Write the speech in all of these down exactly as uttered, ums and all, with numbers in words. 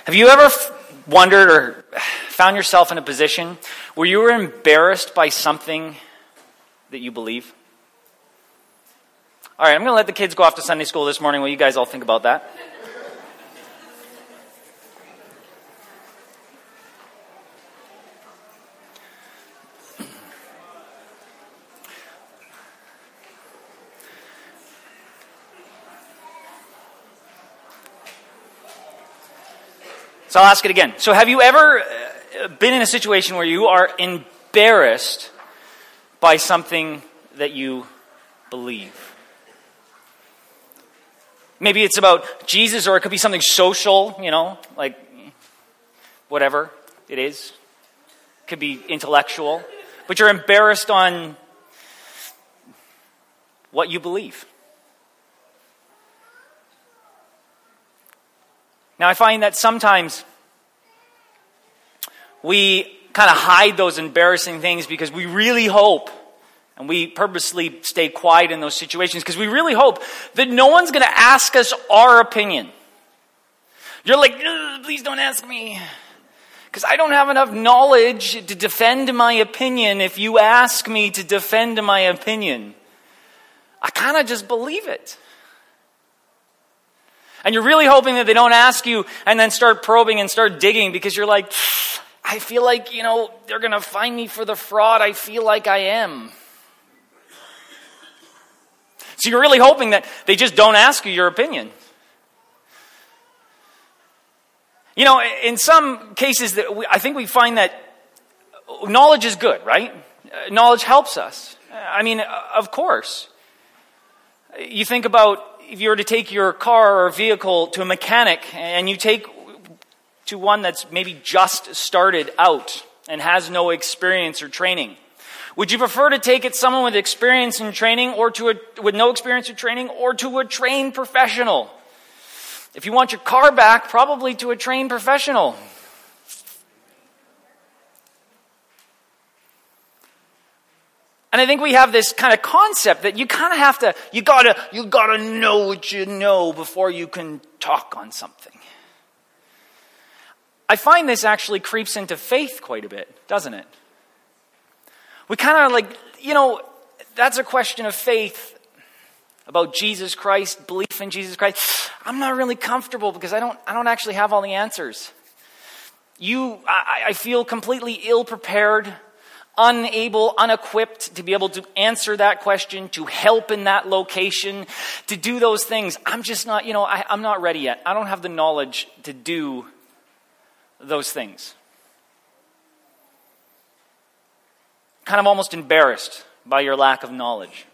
Have you ever f- wondered or found yourself in a position where you were embarrassed by something that you believe? All right, I'm going to let the kids go off to Sunday school this morning while you guys all think about that. So I'll ask it again. So have you ever been in a situation where you are embarrassed by something that you believe? Maybe it's about Jesus, or it could be something social, you know, like whatever it is. It could be intellectual. But you're embarrassed on what you believe. Now, I find that sometimes we kind of hide those embarrassing things because we really hope, and we purposely stay quiet in those situations because we really hope that no one's going to ask us our opinion. You're like, please don't ask me, because I don't have enough knowledge to defend my opinion. If you ask me to defend my opinion, I kind of just believe it. And you're really hoping that they don't ask you and then start probing and start digging because you're like, I feel like, you know, they're going to find me for the fraud I feel like I am. So you're really hoping that they just don't ask you your opinion. You know, in some cases, that we, I think we find that knowledge is good, right? Knowledge helps us. I mean, of course. You think about if you were to take your car or vehicle to a mechanic and you take to one that's maybe just started out and has no experience or training, would you prefer to take it someone with experience and training, or to a, with no experience or training, or to a trained professional? If you want your car back, probably to a trained professional. And I think we have this kind of concept that you kind of have to, you gotta, you gotta know what you know before you can talk on something. I find this actually creeps into faith quite a bit, doesn't it? We kind of like, you know, that's a question of faith about Jesus Christ, belief in Jesus Christ. I'm not really comfortable because I don't, I don't actually have all the answers. You, I, I feel completely ill-prepared, unable, unequipped to be able to answer that question, to help in that location, to do those things. I'm just not, you know, I, I'm not ready yet. I don't have the knowledge to do those things. Kind of almost embarrassed by your lack of knowledge.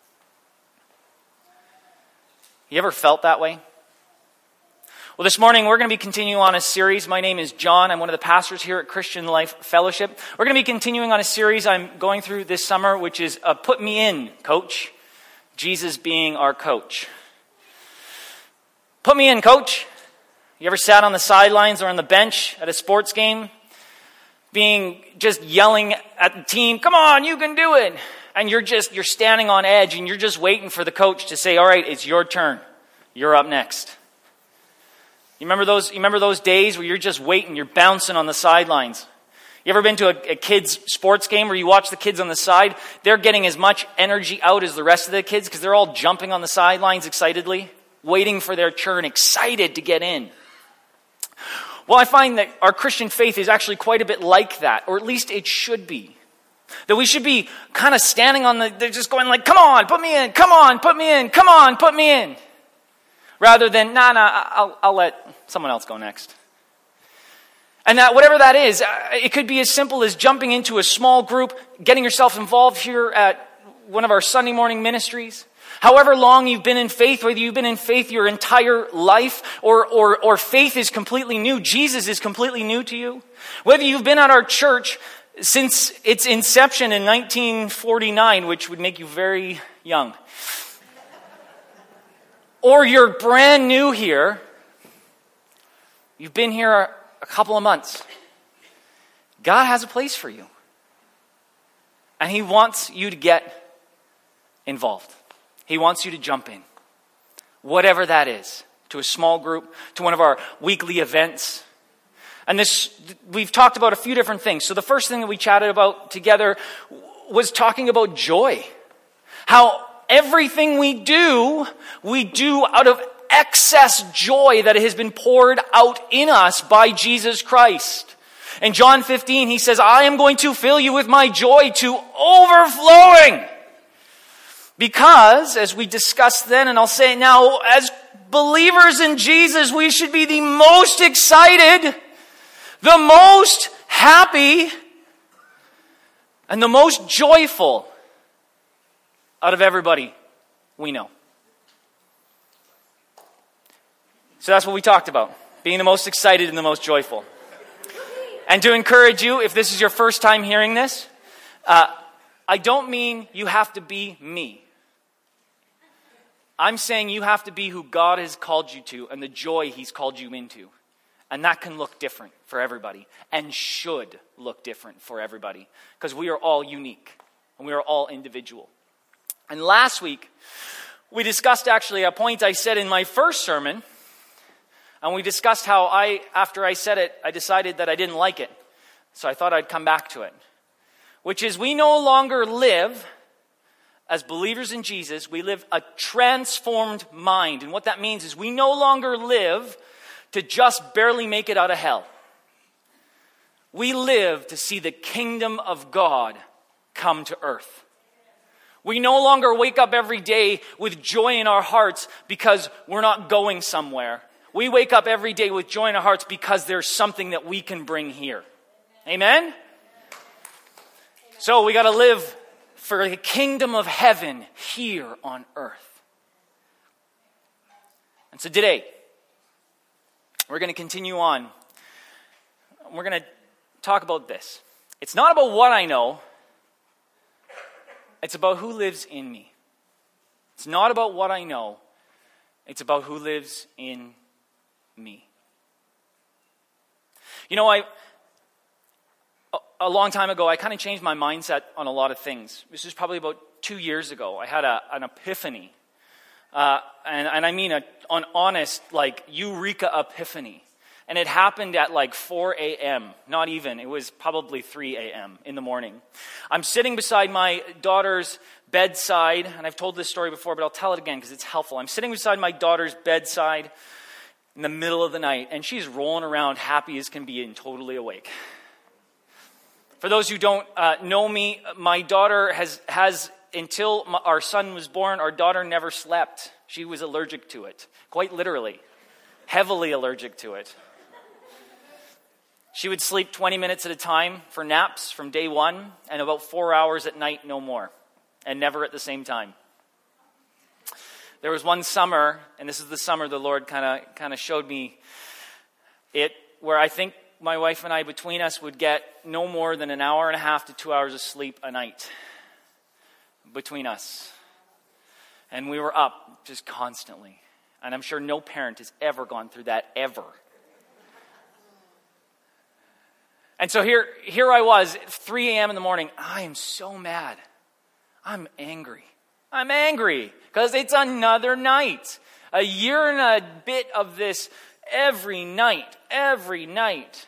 You ever felt that way? Well, this morning we're going to be continuing on a series. My name is John. I'm one of the pastors here at Christian Life Fellowship. We're going to be continuing on a series I'm going through this summer, which is uh, Put Me In, Coach. Jesus being our coach. Put me in, Coach. You ever sat on the sidelines or on the bench at a sports game, being just yelling at the team, come on, you can do it. And you're just, you're standing on edge and you're just waiting for the coach to say, all right, it's your turn. You're up next. You remember those, you remember those days where you're just waiting, you're bouncing on the sidelines? You ever been to a, a kid's sports game where you watch the kids on the side? They're getting as much energy out as the rest of the kids because they're all jumping on the sidelines excitedly, waiting for their turn, excited to get in. Well, I find that our Christian faith is actually quite a bit like that, or at least it should be. That we should be kind of standing on the, they're just going like, come on, put me in, come on, put me in, come on, put me in. Rather than, nah, nah, I'll, I'll let someone else go next. And that, whatever that is, it could be as simple as jumping into a small group, getting yourself involved here at one of our Sunday morning ministries. However long you've been in faith, whether you've been in faith your entire life or, or, or faith is completely new, Jesus is completely new to you. Whether you've been at our church since its inception in nineteen forty-nine, which would make you very young. Or you're brand new here. You've been here a couple of months. God has a place for you. And He wants you to get involved. He wants you to jump in. Whatever that is. To a small group, to one of our weekly events, And this, we've talked about a few different things. So the first thing that we chatted about together was talking about joy. How everything we do, we do out of excess joy that has been poured out in us by Jesus Christ. In John fifteen, he says, I am going to fill you with my joy to overflowing. Because, as we discussed then, and I'll say it now, as believers in Jesus, we should be the most excited, the most happy, and the most joyful out of everybody we know. So that's what we talked about, being the most excited and the most joyful. And to encourage you, if this is your first time hearing this, uh, I don't mean you have to be me. I'm saying you have to be who God has called you to and the joy he's called you into. And that can look different for everybody and should look different for everybody because we are all unique and we are all individual. And last week, we discussed actually a point I said in my first sermon, and we discussed how I, after I said it, I decided that I didn't like it. So I thought I'd come back to it. Which is we no longer live, as believers in Jesus, we live a transformed mind. And what that means is we no longer live to just barely make it out of hell. We live to see the kingdom of God come to earth. We no longer wake up every day with joy in our hearts because we're not going somewhere. We wake up every day with joy in our hearts because there's something that we can bring here. Amen? Amen. So we got to live for the kingdom of heaven here on earth. And so today, we're going to continue on. We're going to talk about this. It's not about what I know. It's about who lives in me. It's not about what I know. It's about who lives in me. You know, I a long time ago, I kind of changed my mindset on a lot of things. This was probably about two years ago. I had a, an epiphany. Uh, and, and I mean a, an honest, like, eureka epiphany. And it happened at like four a.m. Not even. It was probably three a.m. in the morning. I'm sitting beside my daughter's bedside. And I've told this story before, but I'll tell it again because it's helpful. I'm sitting beside my daughter's bedside in the middle of the night. And she's rolling around happy as can be and totally awake. For those who don't uh, know me, my daughter has, has until my, our son was born, our daughter never slept. She was allergic to it. Quite literally. Heavily allergic to it. She would sleep twenty minutes at a time for naps from day one, and about four hours at night, no more. And never at the same time. There was one summer, and this is the summer the Lord kind of kind of showed me it, where I think my wife and I, between us, would get no more than an hour and a half to two hours of sleep a night. Between us. And we were up just constantly. And I'm sure no parent has ever gone through that, ever. And so here, here I was, at three a.m. in the morning. I am so mad. I'm angry. I'm angry because it's another night. A year and a bit of this every night, every night.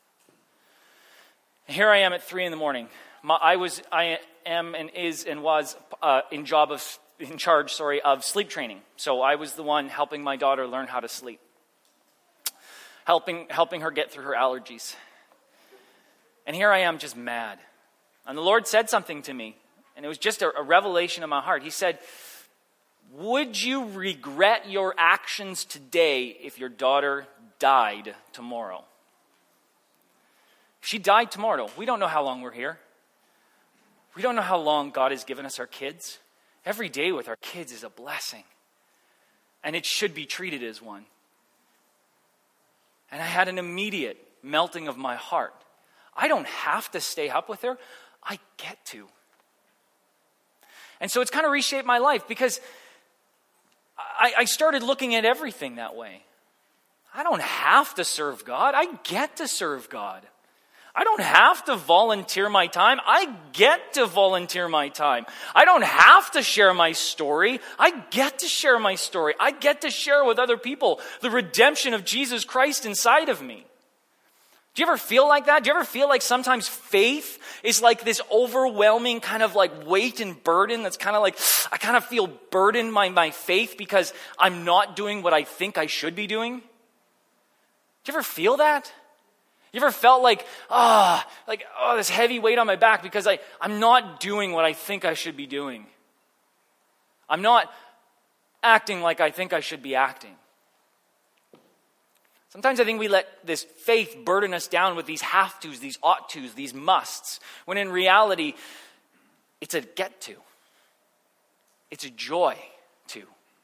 Here I am at three in the morning. My, I was, I am, and is, and was uh, in job of, in charge, sorry, of sleep training. So I was the one helping my daughter learn how to sleep, helping, helping her get through her allergies. And here I am, just mad. And the Lord said something to me, and it was just a, a revelation in my heart. He said, "Would you regret your actions today if your daughter died tomorrow?" If she died tomorrow, we don't know how long we're here. We don't know how long God has given us our kids. Every day with our kids is a blessing. And it should be treated as one. And I had an immediate melting of my heart. I don't have to stay up with her. I get to. And so it's kind of reshaped my life because I, I started looking at everything that way. I don't have to serve God. I get to serve God. I don't have to volunteer my time. I get to volunteer my time. I don't have to share my story. I get to share my story. I get to share with other people the redemption of Jesus Christ inside of me. Do you ever feel like that? Do you ever feel like sometimes faith is like this overwhelming kind of like weight and burden that's kind of like, I kind of feel burdened by my faith because I'm not doing what I think I should be doing? Do you ever feel that? You ever felt like, ah, oh, like, oh, this heavy weight on my back because I, I'm not doing what I think I should be doing. I'm not acting like I think I should be acting. Sometimes I think we let this faith burden us down with these have-tos, these ought-tos, these musts, when in reality, it's a get-to. It's a joy-to.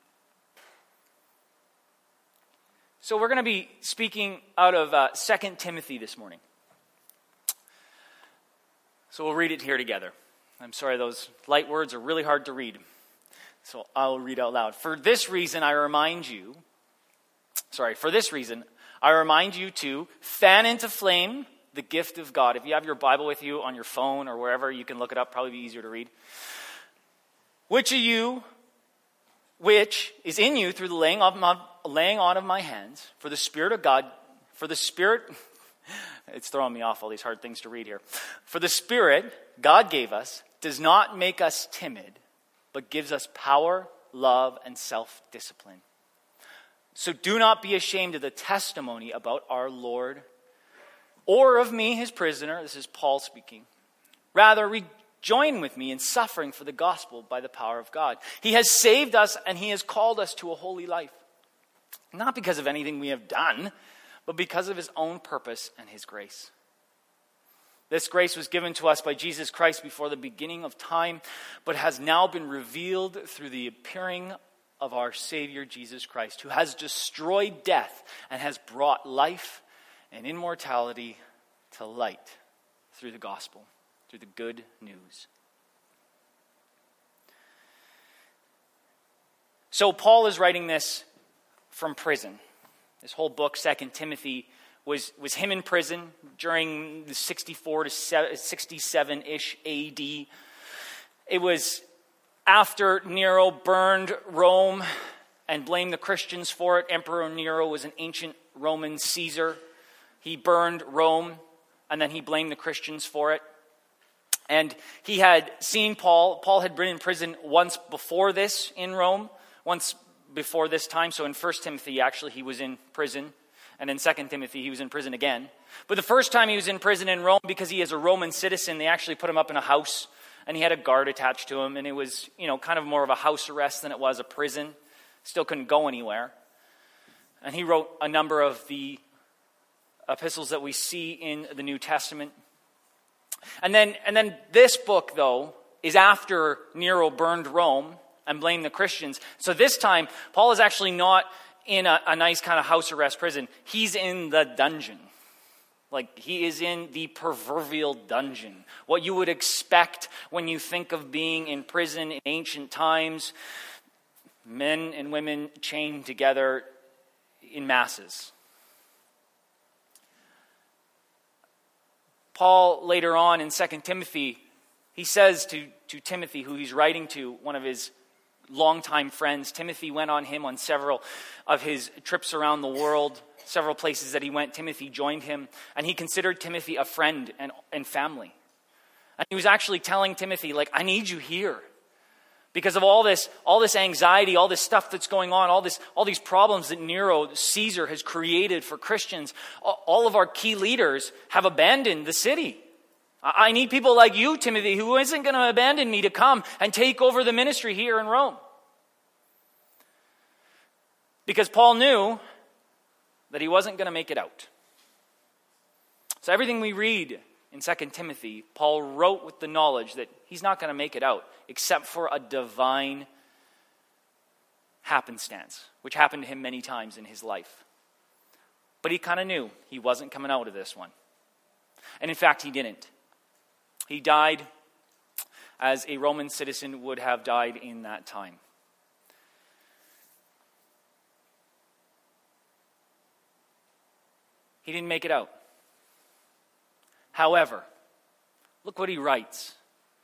So we're going to be speaking out of uh, Second Timothy this morning. So we'll read it here together. I'm sorry, those light words are really hard to read. So I'll read out loud. For this reason, I remind you, sorry, for this reason, I remind you to fan into flame the gift of God. If you have your Bible with you on your phone or wherever, you can look it up, probably be easier to read. Which of you, which is in you through the laying on, of my, laying on of my hands, for the Spirit of God, for the Spirit, it's throwing me off all these hard things to read here. For the Spirit God gave us does not make us timid, but gives us power, love, and self-discipline. So do not be ashamed of the testimony about our Lord, or of me, his prisoner. This is Paul speaking. Rather, rejoin with me in suffering for the gospel by the power of God. He has saved us and he has called us to a holy life. Not because of anything we have done, but because of his own purpose and his grace. This grace was given to us by Jesus Christ before the beginning of time, but has now been revealed through the appearing of our Savior Jesus Christ, who has destroyed death and has brought life and immortality to light through the gospel, through the good news. So Paul is writing this from prison. This whole book, Second Timothy, was, was him in prison during the sixty-four to sixty-seven-ish A D. It was after Nero burned Rome and blamed the Christians for it. Emperor Nero was an ancient Roman Caesar. He burned Rome and then he blamed the Christians for it. And he had seen Paul. Paul had been in prison once before this in Rome, once before this time. So in First Timothy, actually, he was in prison. And in Second Timothy, he was in prison again. But the first time he was in prison in Rome, because he is a Roman citizen, they actually put him up in a house. And he had a guard attached to him, and it was, you know, kind of more of a house arrest than it was a prison. Still couldn't go anywhere. And he wrote a number of the epistles that we see in the New Testament. And then, and then this book, though, is after Nero burned Rome and blamed the Christians. So this time, Paul is actually not in a, a nice kind of house arrest prison. He's in the dungeon. Like, he is in the proverbial dungeon. What you would expect when you think of being in prison in ancient times. Men and women chained together in masses. Paul, later on in Second Timothy, he says to, to Timothy, who he's writing to, one of his longtime friends. Timothy went on him on several of his trips around the world. Several places that he went, Timothy joined him, and he considered Timothy a friend and, and family. And he was actually telling Timothy, like, I need you here. Because of all this, all this anxiety, all this stuff that's going on, all this, all these problems that Nero, Caesar, has created for Christians, all of our key leaders have abandoned the city. I need people like you, Timothy, who isn't going to abandon me to come and take over the ministry here in Rome. Because Paul knew that he wasn't going to make it out. So everything we read in Second Timothy, Paul wrote with the knowledge that he's not going to make it out, except for a divine happenstance, which happened to him many times in his life. But he kind of knew he wasn't coming out of this one. And in fact, he didn't. He died as a Roman citizen would have died in that time. He didn't make it out. However, look what he writes.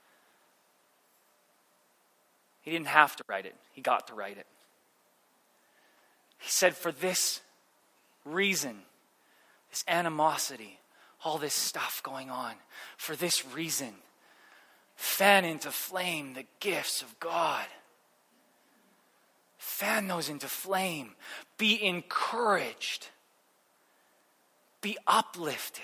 He didn't have to write it. He got to write it. He said, for this reason, this animosity, all this stuff going on for this reason. Fan into flame the gifts of God. Fan those into flame. Be encouraged. Be uplifted.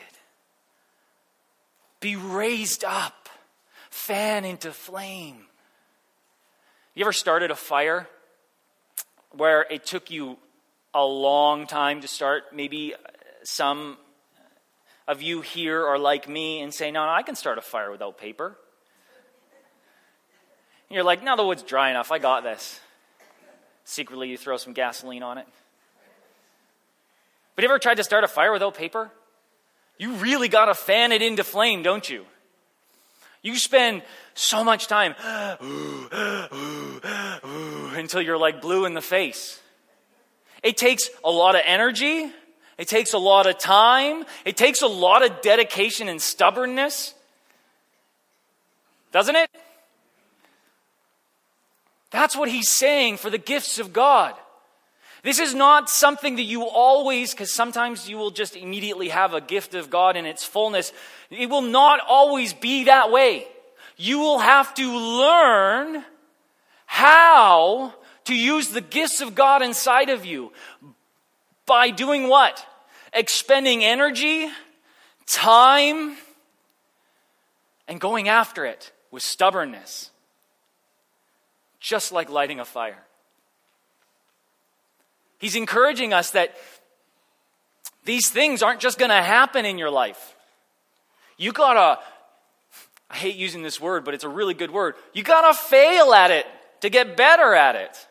Be raised up. Fan into flame. You ever started a fire where it took you a long time to start? Maybe some of you here are like me and say, no, no, I can start a fire without paper. And you're like, now the wood's dry enough. I got this. Secretly, you throw some gasoline on it. But you ever tried to start a fire without paper? You really got to fan it into flame, don't you? You spend so much time until you're like blue in the face. It takes a lot of energy. It takes a lot of time. It takes a lot of dedication and stubbornness. Doesn't it? That's what he's saying for the gifts of God. This is not something that you always, because sometimes you will just immediately have a gift of God in its fullness. It will not always be that way. You will have to learn how to use the gifts of God inside of you. By doing what? Expending energy, time, and going after it with stubbornness. Just like lighting a fire. He's encouraging us that these things aren't just going to happen in your life. You gotta, I hate using this word, but it's a really good word. You gotta fail at it to get better at it.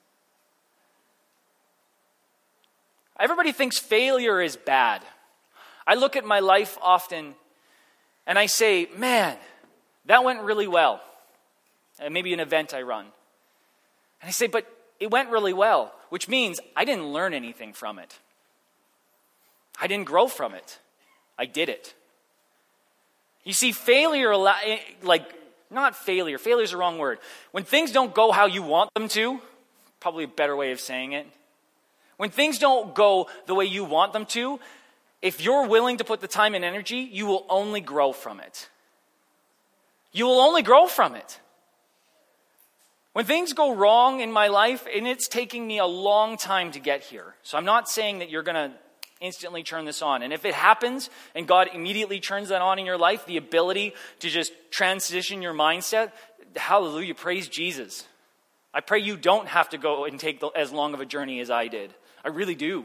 Everybody thinks failure is bad. I look at my life often and I say, man, that went really well. And maybe an event I run. And I say, but it went really well, which means I didn't learn anything from it. I didn't grow from it. I did it. You see, failure, like, not failure, failure is the wrong word. When things don't go how you want them to, probably a better way of saying it. When things don't go the way you want them to, if you're willing to put the time and energy, you will only grow from it. You will only grow from it. When things go wrong in my life, and it's taking me a long time to get here. So I'm not saying that you're going to instantly turn this on. And if it happens, and God immediately turns that on in your life, the ability to just transition your mindset, hallelujah, praise Jesus. I pray you don't have to go and take the, as long of a journey as I did. I really do.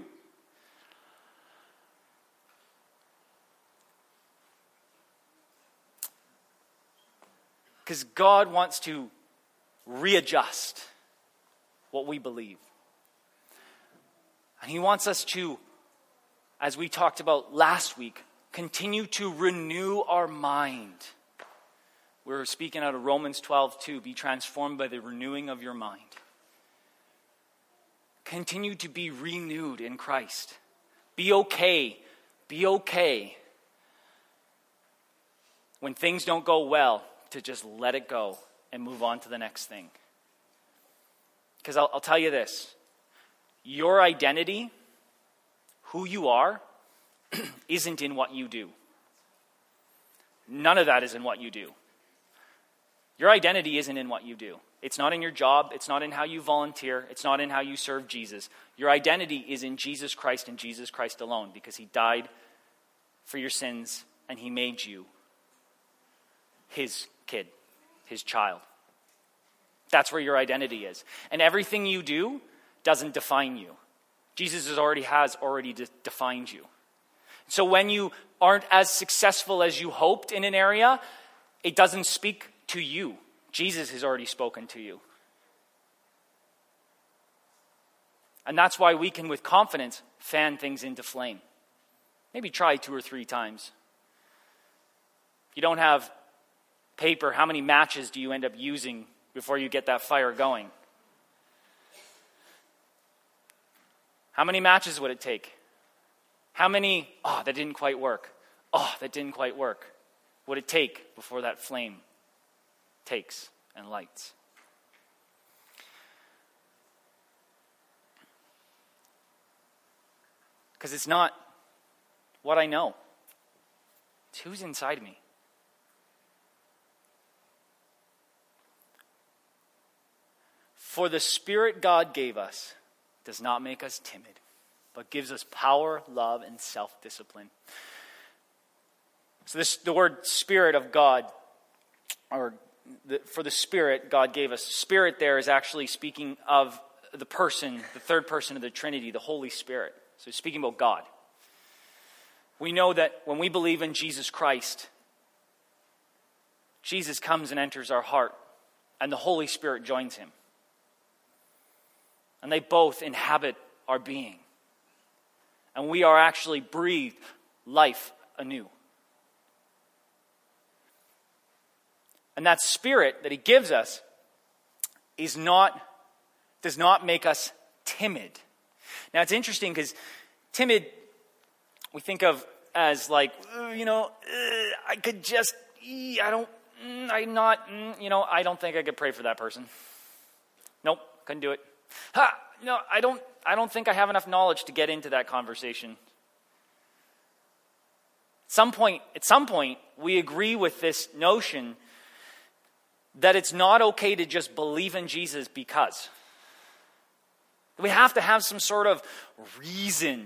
Because God wants to readjust what we believe. And he wants us to, as we talked about last week, continue to renew our mind. We're speaking out of Romans twelve two, be transformed by the renewing of your mind. Continue to be renewed in Christ. Be okay. Be okay. When things don't go well, to just let it go and move on to the next thing. Because I'll, I'll tell you this. Your identity, who you are, isn't in what you do. None of that is in what you do. Your identity isn't in what you do. It's not in your job. It's not in how you volunteer. It's not in how you serve Jesus. Your identity is in Jesus Christ and Jesus Christ alone, because he died for your sins and he made you his kid, his child. That's where your identity is. And everything you do doesn't define you. Jesus has already has already de- defined you. So when you aren't as successful as you hoped in an area, it doesn't speak to you. Jesus has already spoken to you. And that's why we can, with confidence, fan things into flame. Maybe try two or three times. You don't have paper. How many matches do you end up using before you get that fire going? How many matches would it take? How many, oh, that didn't quite work. Oh, that didn't quite work. Would it take before that flame takes and lights? Because it's not what I know. It's who's inside of me. For the Spirit God gave us does not make us timid, but gives us power, love, and self-discipline. So this, the word Spirit of God, or the, for the Spirit God gave us, Spirit there is actually speaking of the person, the third person of the Trinity, the Holy Spirit. So he's speaking about God. We know that when we believe in Jesus Christ, Jesus comes and enters our heart, and the Holy Spirit joins him. And they both inhabit our being. And we are actually breathed life anew. And that Spirit that he gives us is not, does not make us timid. Now it's interesting because timid, we think of as like, you know, uh, I could just, I don't, I'm not, you know, I don't think I could pray for that person. Nope, couldn't do it. Ha, no, I don't, I don't think I have enough knowledge to get into that conversation. Some point, at some point, we agree with this notion that it's not okay to just believe in Jesus because. We have to have some sort of reason.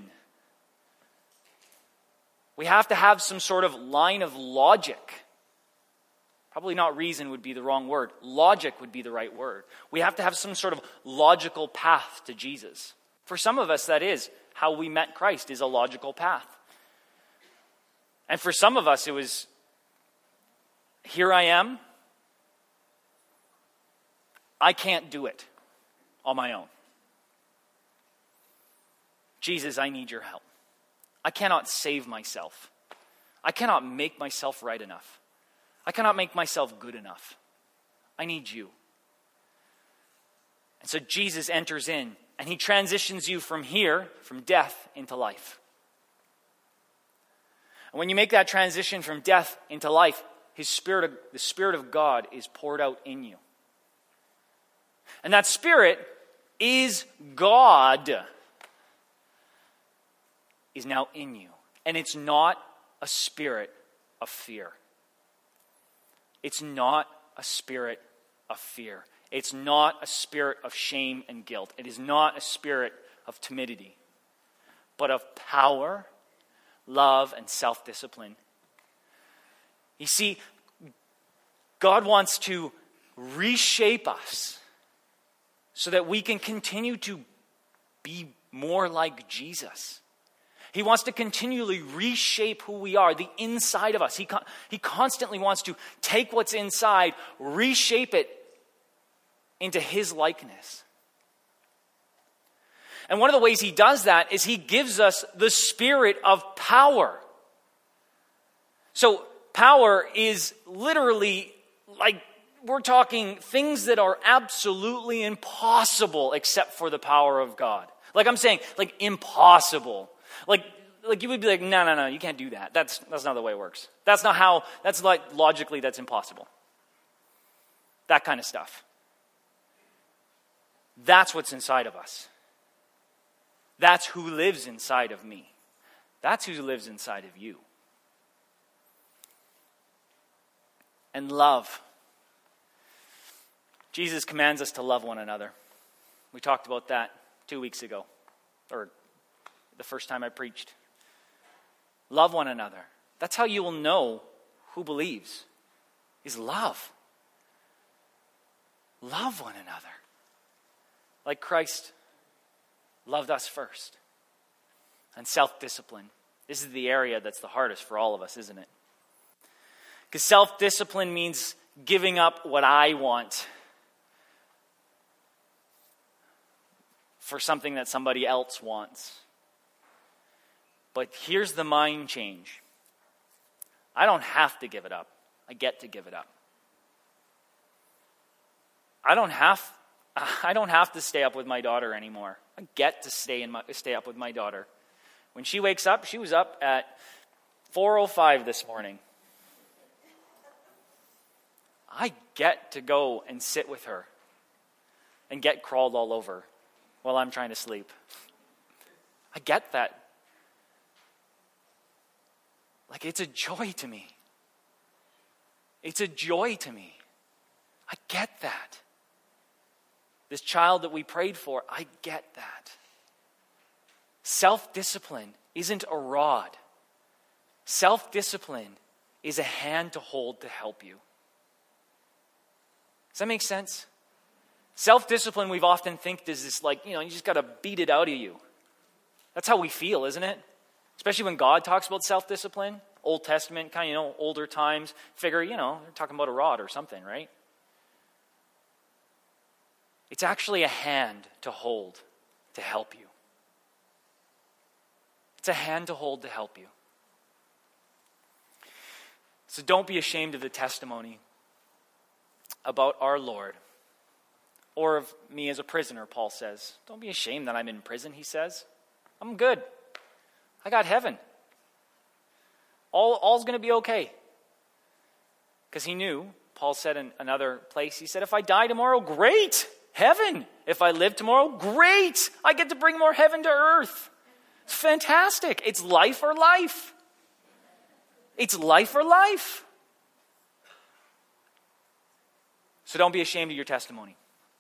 We have to have some sort of line of logic. Probably not reason would be the wrong word. Logic would be the right word. We have to have some sort of logical path to Jesus. For some of us, that is how we met Christ, is a logical path. And for some of us, it was, here I am. I can't do it on my own. Jesus, I need your help. I cannot save myself. I cannot make myself right enough. I cannot make myself good enough. I need you. And so Jesus enters in and he transitions you from here, from death into life. And when you make that transition from death into life, his Spirit, of, the Spirit of God is poured out in you. And that Spirit is God, is now in you. And it's not a spirit of fear. It's not a spirit of fear. It's not a spirit of shame and guilt. It is not a spirit of timidity, but of power, love, and self-discipline. You see, God wants to reshape us so that we can continue to be more like Jesus. He wants to continually reshape who we are, the inside of us. He, con- he constantly wants to take what's inside, reshape it into his likeness. And one of the ways he does that is he gives us the spirit of power. So power is literally like, we're talking things that are absolutely impossible except for the power of God. Like I'm saying, like impossible. Like, like you would be like, no, no, no, you can't do that. That's that's not the way it works. That's not how, that's like, logically, that's impossible. That kind of stuff. That's what's inside of us. That's who lives inside of me. That's who lives inside of you. And love. Jesus commands us to love one another. We talked about that two weeks ago, or the first time I preached. Love one another. That's how you will know who believes, is love. Love one another. Like Christ loved us first. And self-discipline. This is the area that's the hardest for all of us, isn't it? Because self-discipline means giving up what I want for something that somebody else wants. But here's the mind change. I don't have to give it up. I get to give it up. I don't have I don't have to stay up with my daughter anymore. I get to stay in my, stay up with my daughter. When she wakes up, she was up at four oh five this morning. I get to go and sit with her and get crawled all over while I'm trying to sleep. I get that. Like, it's a joy to me. It's a joy to me. I get that. This child that we prayed for, I get that. Self-discipline isn't a rod. Self-discipline is a hand to hold to help you. Does that make sense? Self-discipline, we've often think is this like, you know, you just got to beat it out of you. That's how we feel, isn't it? Especially when God talks about self-discipline. Old Testament, kind of, you know, older times. Figure, you know, they're talking about a rod or something, right? It's actually a hand to hold to help you. It's a hand to hold to help you. So don't be ashamed of the testimony about our Lord. Or of me as a prisoner, Paul says. Don't be ashamed that I'm in prison, he says. I'm good. I got heaven. All, all's going to be okay. Because he knew, Paul said in another place, he said, if I die tomorrow, great, heaven. If I live tomorrow, great. I get to bring more heaven to earth. It's fantastic. It's life or life. It's life or life. So don't be ashamed of your testimony.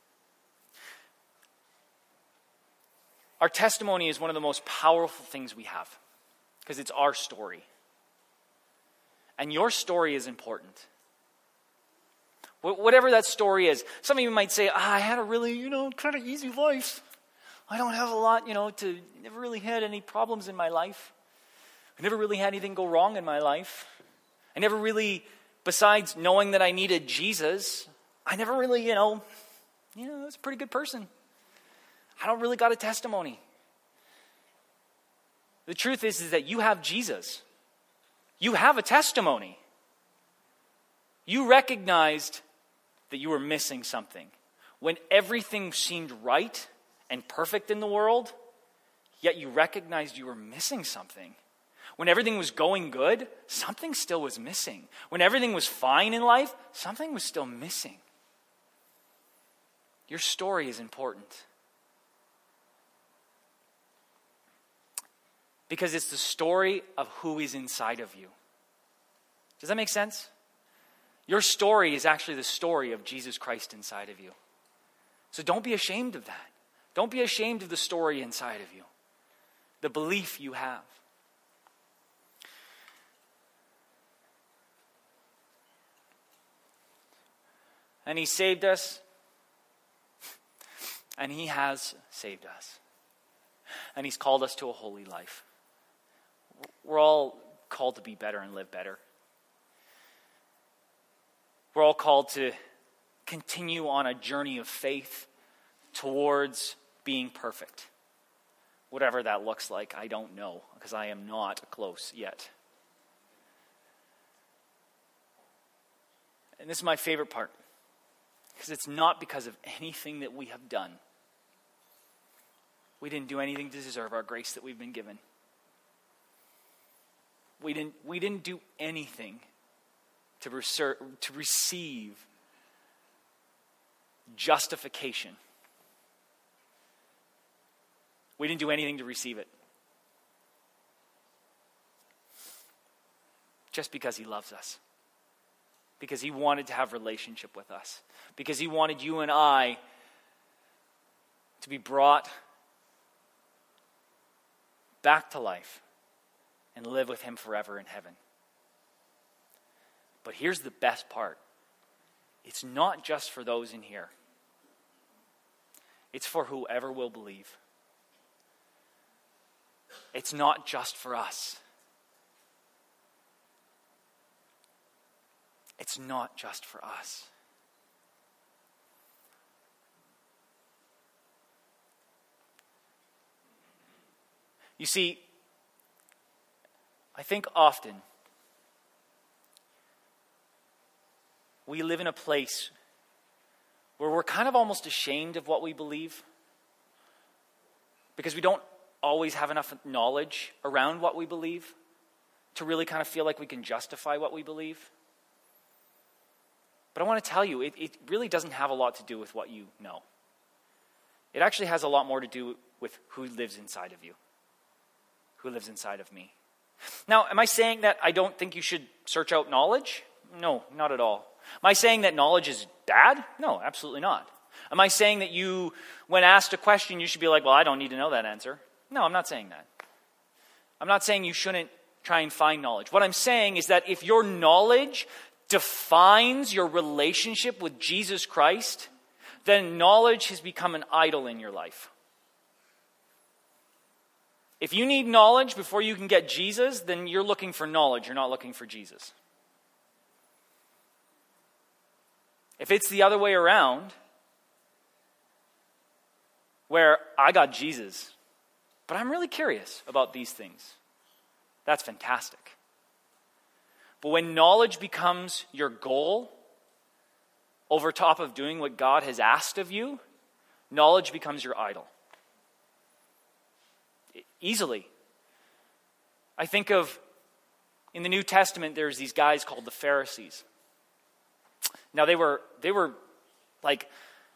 Our testimony is one of the most powerful things we have because it's our story. And your story is important. Whatever that story is. Some of you might say, ah, I had a really, you know, kind of easy life. I don't have a lot, you know, to, never really had any problems in my life. I never really had anything go wrong in my life. I never really, besides knowing that I needed Jesus, I never really, you know, you know, I was a pretty good person. I don't really got a testimony. The truth is, is that you have Jesus. You have a testimony. You recognized that you were missing something. When everything seemed right and perfect in the world, yet you recognized you were missing something. When everything was going good, something still was missing. When everything was fine in life, something was still missing. Your story is important. Because it's the story of who is inside of you. Does that make sense? Your story is actually the story of Jesus Christ inside of you. So don't be ashamed of that. Don't be ashamed of the story inside of you. The belief you have. And he saved us. And he has saved us. And he's called us to a holy life. We're all called to be better and live better. We're all called to continue on a journey of faith towards being perfect. Whatever that looks like, I don't know, because I am not close yet. And this is my favorite part, because it's not because of anything that we have done. We didn't do anything to deserve our grace that we've been given. We didn't, we didn't do anything to, reser- to receive justification. We didn't do anything to receive it. Just because he loves us. Because he wanted to have relationship with us. Because he wanted you and I to be brought back to life and live with him forever in heaven. But here's the best part. It's not just for those in here. It's for whoever will believe. It's not just for us. It's not just for us. You see, I think often we live in a place where we're kind of almost ashamed of what we believe because we don't always have enough knowledge around what we believe to really kind of feel like we can justify what we believe. But I want to tell you, it, it really doesn't have a lot to do with what you know. It actually has a lot more to do with who lives inside of you, who lives inside of me. Now, am I saying that I don't think you should search out knowledge? No, not at all. Am I saying that knowledge is bad? No, absolutely not. Am I saying that you, when asked a question, you should be like, well, I don't need to know that answer? No, I'm not saying that. I'm not saying you shouldn't try and find knowledge. What I'm saying is that if your knowledge defines your relationship with Jesus Christ, then knowledge has become an idol in your life. If you need knowledge before you can get Jesus, then you're looking for knowledge. You're not looking for Jesus. If it's the other way around, where I got Jesus, but I'm really curious about these things, that's fantastic. But when knowledge becomes your goal over top of doing what God has asked of you, knowledge becomes your idol. Easily. I think of, in the New Testament, there's these guys called the Pharisees. Now they were, they were like,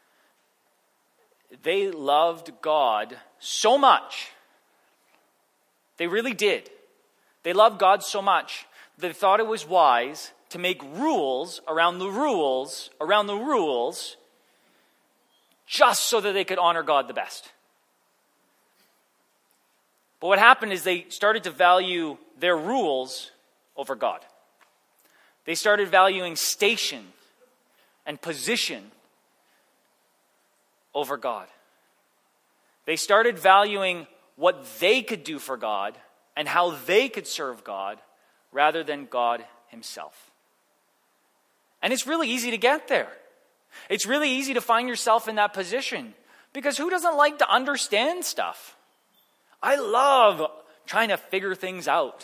they loved God so much. They really did. They loved God so much that they thought it was wise to make rules around the rules, around the rules, just so that they could honor God the best. But what happened is they started to value their rules over God. They started valuing station and position over God. They started valuing what they could do for God and how they could serve God rather than God himself. And it's really easy to get there. It's really easy to find yourself in that position because who doesn't like to understand stuff? I love trying to figure things out.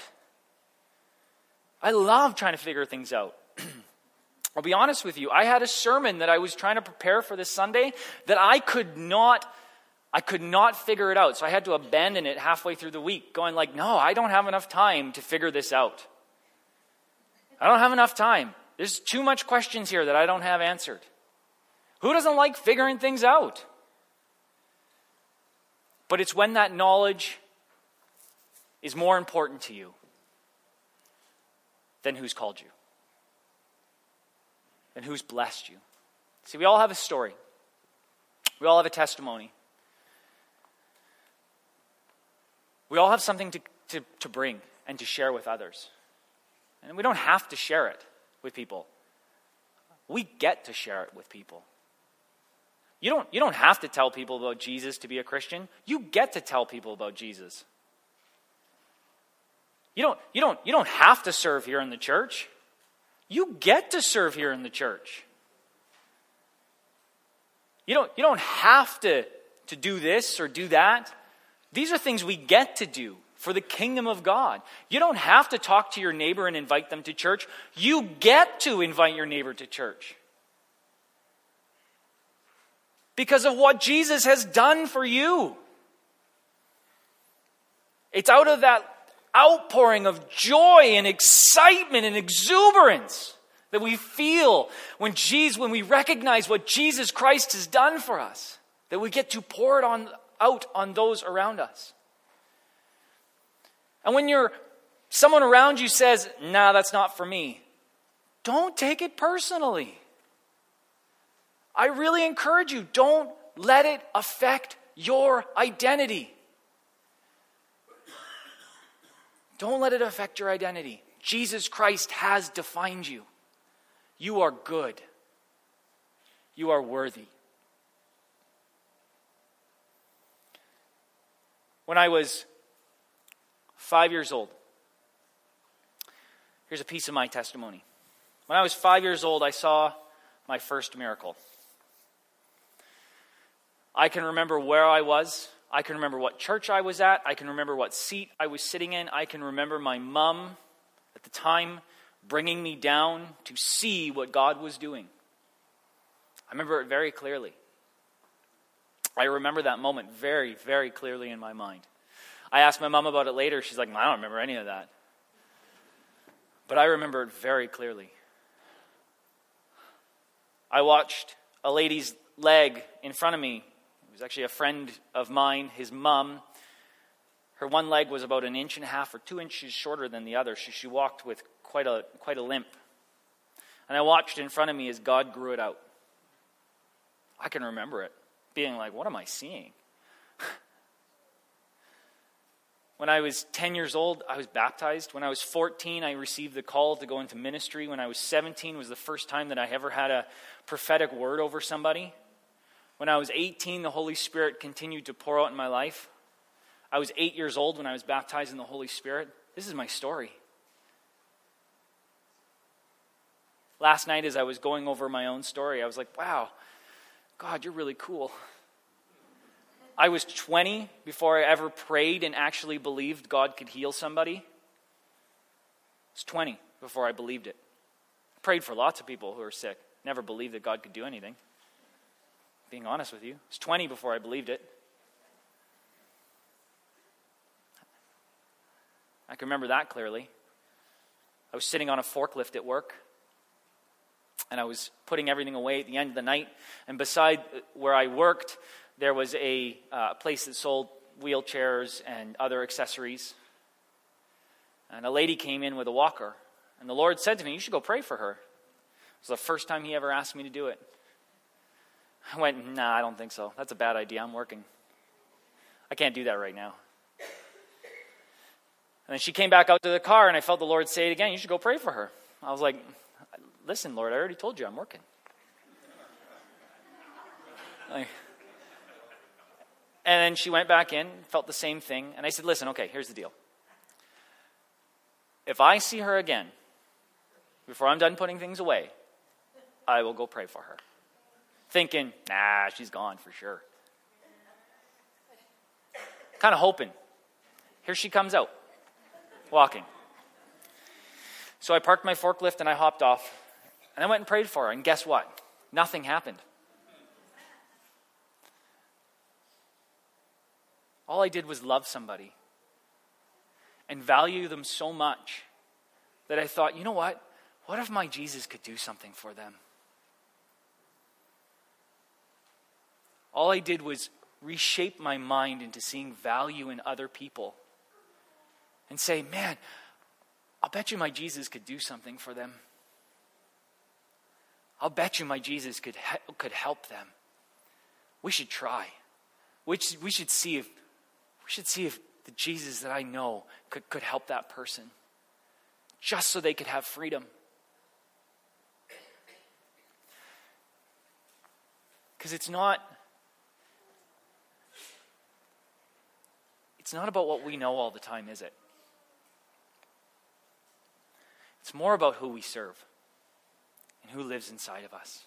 I love trying to figure things out. I'll be honest with you. I had a sermon that I was trying to prepare for this Sunday that I could not, I could not figure it out. So I had to abandon it halfway through the week, going like, no, I don't have enough time to figure this out. I don't have enough time. There's too much questions here that I don't have answered. Who doesn't like figuring things out? But it's when that knowledge is more important to you than who's called you, than who's blessed you. See, we all have a story. We all have a testimony. We all have something to, to, to bring and to share with others. And we don't have to share it with people. We get to share it with people. You don't, you don't have to tell people about Jesus to be a Christian. You get to tell people about Jesus. You don't, you don't, you don't have to serve here in the church. You get to serve here in the church. You don't, you don't have to, to do this or do that. These are things we get to do for the kingdom of God. You don't have to talk to your neighbor and invite them to church. You get to invite your neighbor to church. Because of what Jesus has done for you. It's out of that outpouring of joy and excitement and exuberance that we feel when Jesus, when we recognize what Jesus Christ has done for us, that we get to pour it on out on those around us. And when you're someone around you says, "Nah, that's not for me," don't take it personally. I really encourage you, don't let it affect your identity. Don't let it affect your identity. Jesus Christ has defined you. You are good. You are worthy. When I was five years old, here's a piece of my testimony. When I was five years old, I saw my first miracle. I can remember where I was. I can remember what church I was at. I can remember what seat I was sitting in. I can remember my mom at the time bringing me down to see what God was doing. I remember it very clearly. I remember that moment very, very clearly in my mind. I asked my mom about it later. She's like, I don't remember any of that. But I remember it very clearly. I watched a lady's leg in front of me. It was actually a friend of mine, his mom, Her one leg was about an inch and a half or two inches shorter than the other. She, she walked with quite a, quite a limp. And I watched in front of me as God grew it out. I can remember it, being like, what am I seeing? When I was ten years old, I was baptized. When I was fourteen, I received the call to go into ministry. When I was seventeen, was the first time that I ever had a prophetic word over somebody. When I was eighteen, the Holy Spirit continued to pour out in my life. I was eight years old when I was baptized in the Holy Spirit. This is my story. Last night, as I was going over my own story, I was like, wow, God, you're really cool. I was twenty before I ever prayed and actually believed God could heal somebody. I was twenty before I believed it. I prayed for lots of people who are sick. Never believed that God could do anything. Being honest with you. I was twenty before I believed it. I can remember that clearly. I was sitting on a forklift at work. And I was putting everything away at the end of the night. And beside where I worked, there was a uh, place that sold wheelchairs and other accessories. And a lady came in with a walker. And the Lord said to me, you should go pray for her. It was the first time he ever asked me to do it. I went, nah, I don't think so. That's a bad idea. I'm working. I can't do that right now. And then she came back out to the car, and I felt the Lord say it again. You should go pray for her. I was like, listen, Lord, I already told you I'm working. Like, and then she went back in, felt the same thing. And I said, listen, okay, here's the deal. If I see her again, before I'm done putting things away, I will go pray for her. Thinking, nah, she's gone for sure. Kind of hoping. Here she comes out, walking. So I parked my forklift and I hopped off. And I went and prayed for her. And guess what? Nothing happened. All I did was love somebody and value them so much that I thought, you know what? What if my Jesus could do something for them? All I did was reshape my mind into seeing value in other people and say, man, I'll bet you my Jesus could do something for them. I'll bet you my Jesus could he- could help them. We should try. We should, we should see if we should see if the Jesus that I know could, could help that person, just so they could have freedom. Because it's not it's not about what we know all the time, is it? It's more about who we serve and who lives inside of us.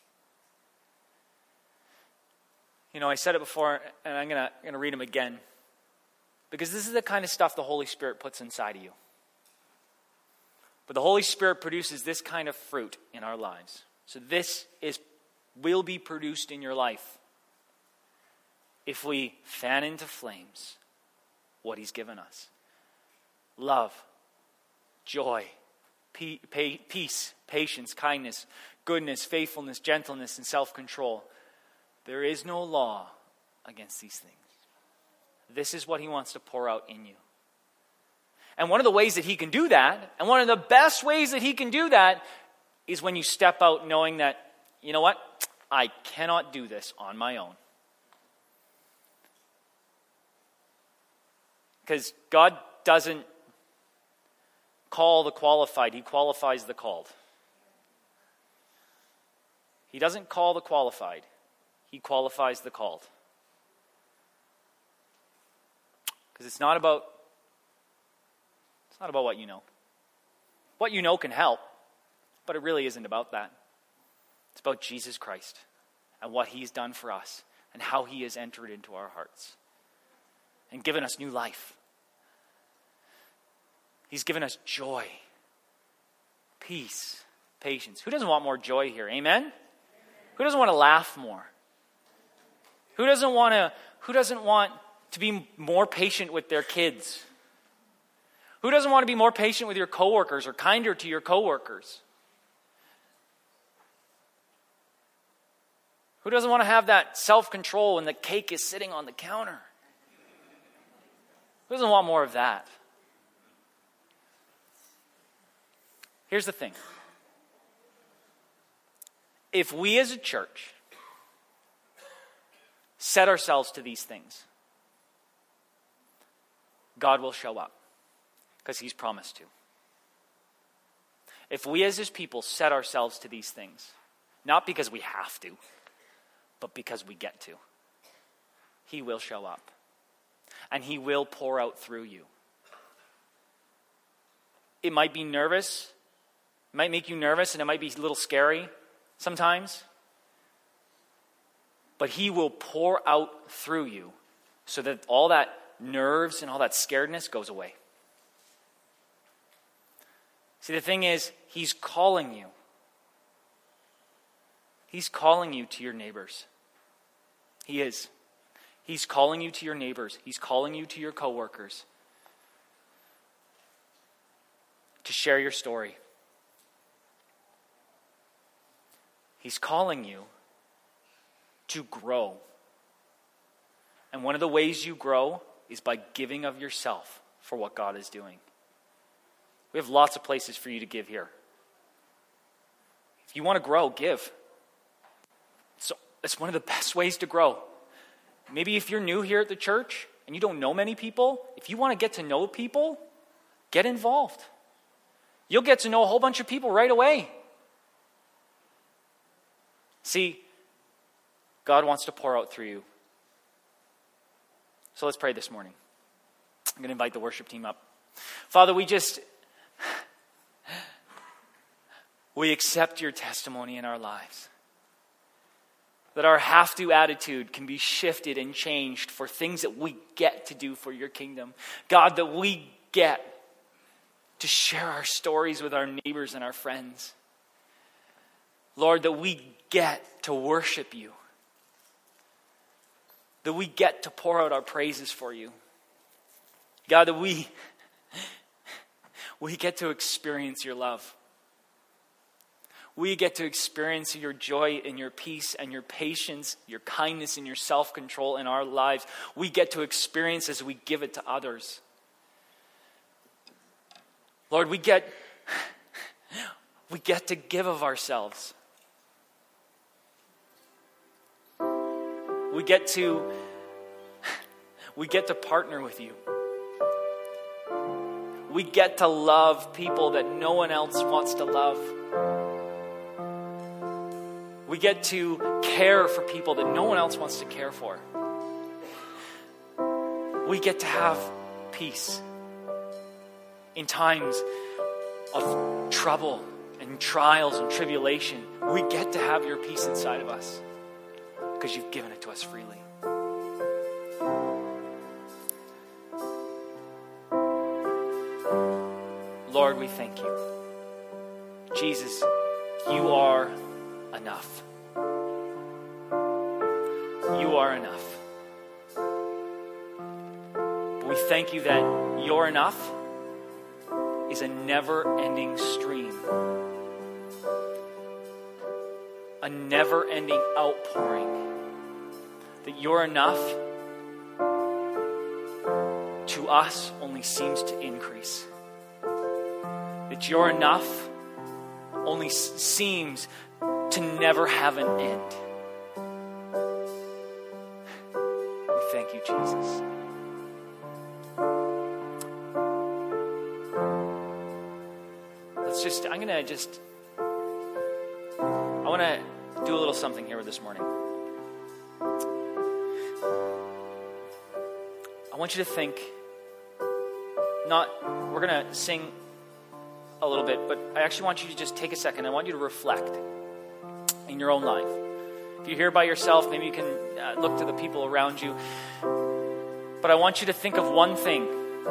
You know, I said it before, and I'm going to going to read them again. Because this is the kind of stuff the Holy Spirit puts inside of you. But the Holy Spirit produces this kind of fruit in our lives. So this is will be produced in your life if we fan into flames what He's given us. Love, joy, peace, patience, kindness, goodness, faithfulness, gentleness, and self-control. There is no law against these things. This is what He wants to pour out in you. And one of the ways that He can do that, and one of the best ways that He can do that, is when you step out knowing that, you know what? I cannot do this on my own. Because God doesn't call the qualified, He qualifies the called. He doesn't call the qualified, He qualifies the called. Because it's not about it's not about what you know. What you know can help, but it really isn't about that. It's about Jesus Christ and what He's done for us and how He has entered into our hearts and given us new life. He's given us joy, peace, patience. Who doesn't want more joy here? Amen? Amen. Who doesn't want to laugh more? Who doesn't want to who doesn't want to be more patient with their kids? Who doesn't want to be more patient with your coworkers or kinder to your coworkers? Who doesn't want to have that self-control when the cake is sitting on the counter? Who doesn't want more of that? Here's the thing. If we as a church set ourselves to these things, God will show up because he's promised to. If we as his people set ourselves to these things, not because we have to, but because we get to, he will show up. And he will pour out through you. It might be nervous. It might make you nervous, and it might be a little scary sometimes. But he will pour out through you so that all that nerves and all that scaredness goes away. See, the thing is, he's calling you. He's calling you to your neighbors. He is. He's calling you to your neighbors. He's calling you to your coworkers to share your story. He's calling you to grow. And one of the ways you grow is by giving of yourself for what God is doing. We have lots of places for you to give here. If you want to grow, give. So it's one of the best ways to grow. Maybe if you're new here at the church and you don't know many people, if you want to get to know people, get involved. You'll get to know a whole bunch of people right away. See, God wants to pour out through you. So let's pray this morning. I'm going to invite the worship team up. Father, we just, we accept your testimony in our lives. That our have-to attitude can be shifted and changed for things that we get to do for your kingdom. God, that we get to share our stories with our neighbors and our friends. Lord, that we get to worship you. That we get to pour out our praises for you. God, that we, we get to experience your love. We get to experience your joy and your peace and your patience, your kindness and your self-control in our lives. We get to experience as we give it to others. Lord, we get, we get to give of ourselves. We get to, we get to partner with you. We get to love people that no one else wants to love. We get to care for people that no one else wants to care for. We get to have peace in times of trouble and trials and tribulation. We get to have your peace inside of us because you've given it to us freely. Lord, we thank you. Jesus, you are enough. You are enough. But we thank you that your enough is a never-ending stream. A never-ending outpouring. That your enough to us only seems to increase. That your enough only seems to never have an end. We thank you, Jesus. Let's just, I'm going to just, I want to do a little something here this morning. I want you to think, not, we're going to sing a little bit, but I actually want you to just take a second. I want you to reflect in your own life. If you're here by yourself, maybe you can uh, look to the people around you. But I want you to think of one thing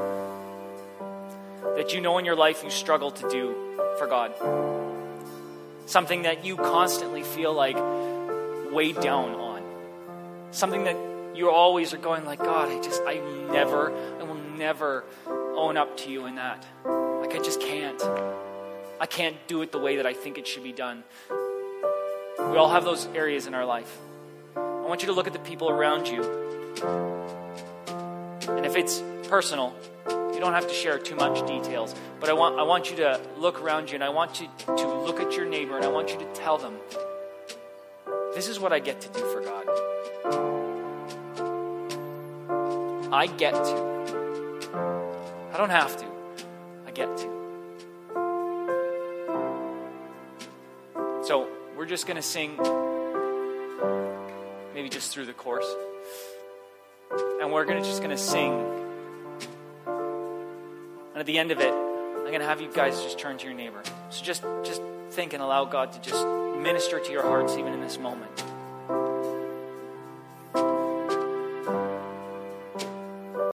that you know in your life you struggle to do for God. Something that you constantly feel like weighed down on. Something that you always are going like, God, I just, I never, I will never own up to you in that. Like I just can't. I can't do it the way that I think it should be done. We all have those areas in our life. I want you to look at the people around you. And if it's personal. You don't have to share too much details. But I want I want you to look around you, and I want you to look at your neighbor, and I want you to tell them, this is what I get to do for God. I get to. I don't have to. I get to. So we're just going to sing, maybe just through the chorus. And we're gonna just going to sing. And at the end of it, I'm going to have you guys just turn to your neighbor. So just, just think and allow God to just minister to your hearts even in this moment.